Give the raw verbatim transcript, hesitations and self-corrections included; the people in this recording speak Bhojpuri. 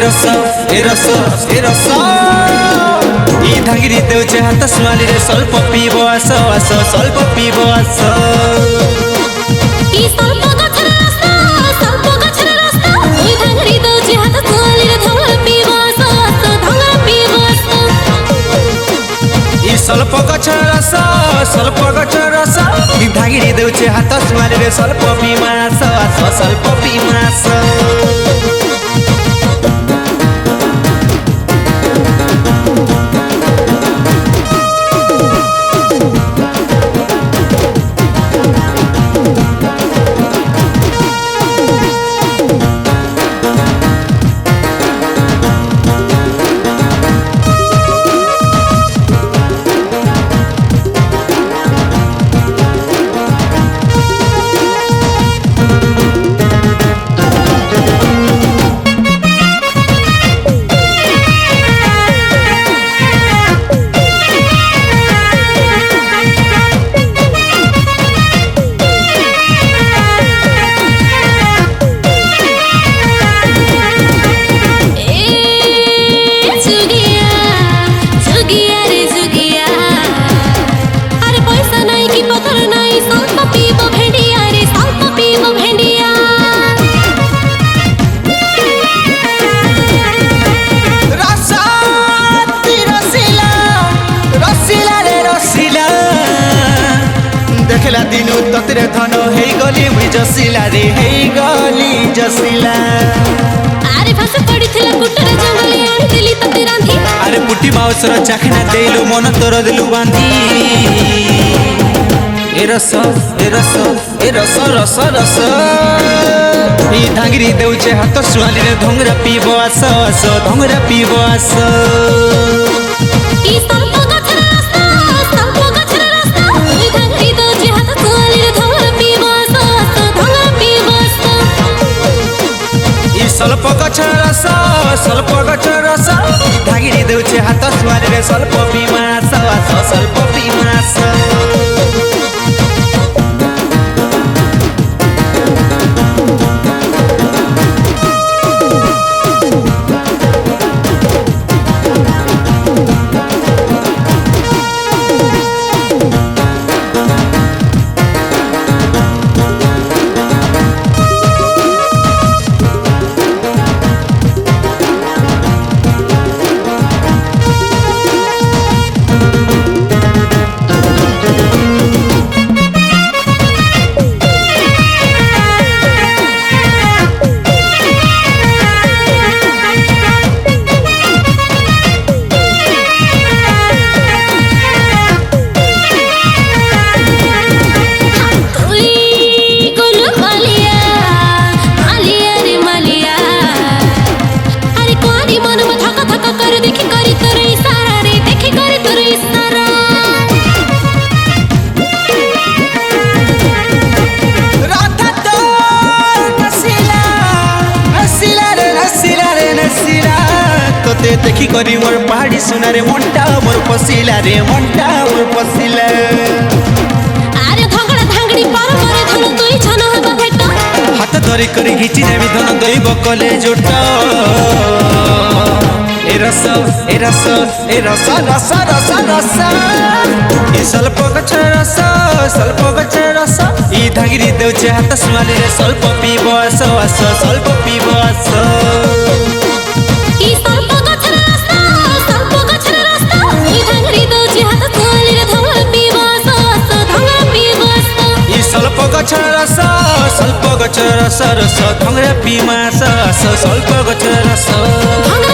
रस ए रस ए रस इ धांगिरी देउछे हात सुवाली रे स्वल्प पिब आस आस स्वल्प पिब आस इ स्वल्प गछर रस स्वल्प गछर रस इ धांगिरी देउछे हात सुवाली रे धंगरा पिब आस आस धंगरा पिब आस इ स्वल्प गछर रस स्वल्प गछर रस इ धांगिरी देउछे हात सुवाली रे स्वल्प पिब आस आस स्वल्प पिब आस देखला दिनु ततरे धन हे गली मुई जसिला रे हे गली जसिला अरे फस पडिथिला कुटर जंगली आंतिली तते रांधी अरे पुटी माउसर चाखना देलु मन तोर दिलु बांधी ए रस ए रस ए रस रस रस इ धांगिरी देउछे हात सुवाली रे धंगरा पिब आस आस धंगरा पिब आस इ स्वल्प गछर रस स्वल्प गछर रस इ धांगिरी देउछे हात सुवाली रे धंगरा पिब आस आस धंगरा पिब आस इ स्वल्प गछर रस स्वल्प गछर रस धांगिरी देउछे हात सुवाली रे स्वल्प पिब आस आस स्वल्प पिब आस देखी करी मोर पहाड़ी सुना रे मोंटा मोर पसिला रे मोंटा मोर पसिला अरे धंगड़ा धांगड़ी पर मरे धन दुई छन हबा भेट हाथ धरी करी घिची नेबी धन दई बकले जोट ए रस ए रस ए रस रस रस रस ए स्वल्प गछर रस स्वल्प गछर रस इ धांगिरी देउछे हात सुवाली रे स्वल्प पिब आस आस स्वल्प पिब आस इ स्वल्प गछर रस स्वल्प गछर रस इ धांगिरी देउछे हात सुवाली रे धंगरा पिब आस आस धंगरा पिब आस इ स्वल्प गछर रस स्वल्प गछर रस रस धंगरा पिब आस आस स्वल्प गछर रस धंगरा